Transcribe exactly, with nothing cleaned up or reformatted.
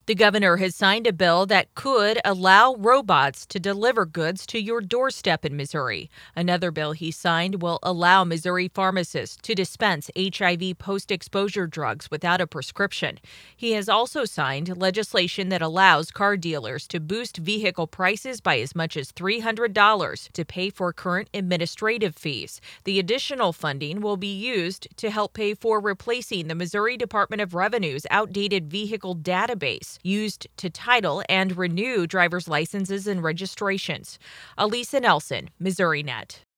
The governor has signed a bill that could allow robots to deliver goods to your doorstep in Missouri. Another bill he signed will allow Missouri pharmacists to dispense H I V post-exposure drugs without a prescription. He has also signed legislation that allows car dealers to boost vehicle prices by as much as three hundred dollars to pay for current administrative fees. The additional funding will be used to help pay for replacing the Missouri Department of Revenue's outdated vehicle database used to title and renew driver's licenses and registrations. Alisa Nelson, Missouri Net.